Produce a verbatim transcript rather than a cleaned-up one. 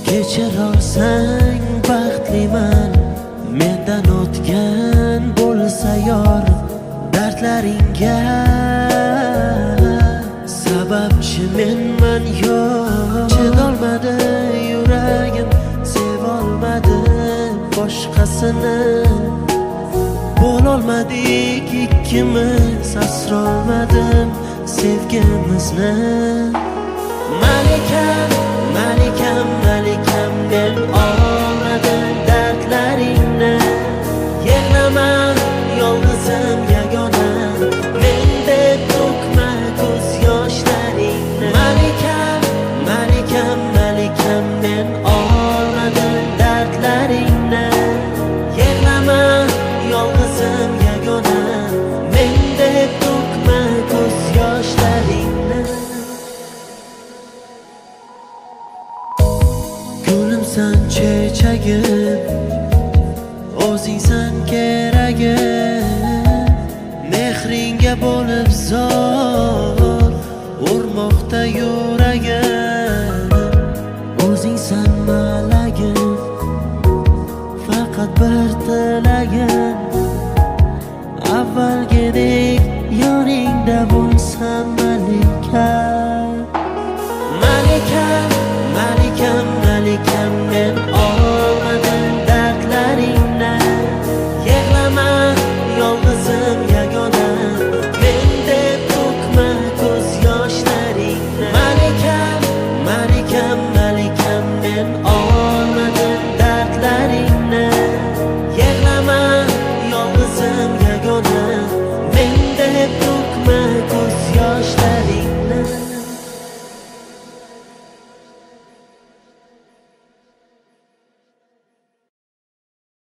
Kechir olsang baxtliman, mendan o'tgan bo'lsa yor dardlaringga. Sababchi menman yo'q, chidolmadi yuragim, sevolmadi boshqasini. Bo'lolmadik ikkimiz, asrolmadim sevgimizni. Malikam, malikam, malikam, men olmadim dardlaringni. Yig'lama yolg'izim yagona, mendek to'kma ko'z yoshlaringni. Malikam, malikam, malikam, men olmadim dardlaringni. Yig'lama yolg'izim yagona, mendek to'kma ko'z yoshlaringni. Gulimsan chechagim, o'zingsan keragim. Mehringga bo'lib zor urmoqda yuragim. O'zingsan malagim, faqat bir tilagim. Avvalgidek yoningda bo'lsam malikam. Malikam, malikam, malikam, men olmadim dardlaringni. Yig'lama yolg'izim yagona, mendek to'kma ko'z yoshlaringni. Malikam, malikam, malikam, men olmadim dardlaringni. Yig'lama yolg'izim yagona, mendek to'kma